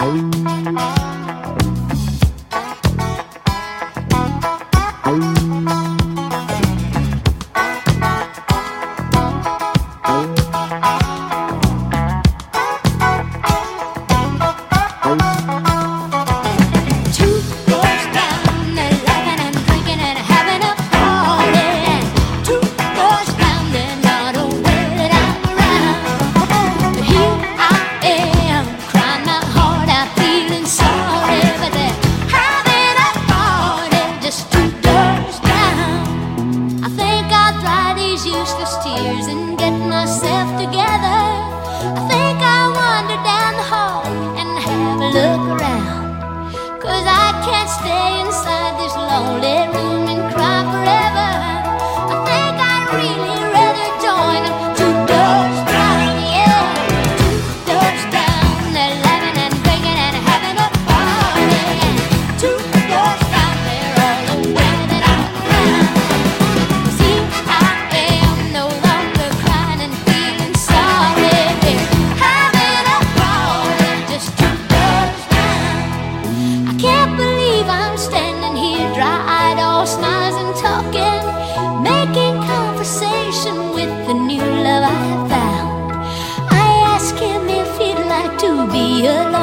Useless tears and get myself together. I think I'll wander down the hall and have a look around, 'cause I can't stay inside this lonely room and cry forever. I think I'd really rather join them two doors down, yeah. Two doors down, they're laughing and drinking and having a party. Two doors down, they're all aware that I'm around. See, I am no longer crying and feeling sorry. Having a party just two doors down. I can't believe I'm standing here, dry-eyed, all smiles and talking, making conversation with the new love I found. I asked him if he'd like to be alone.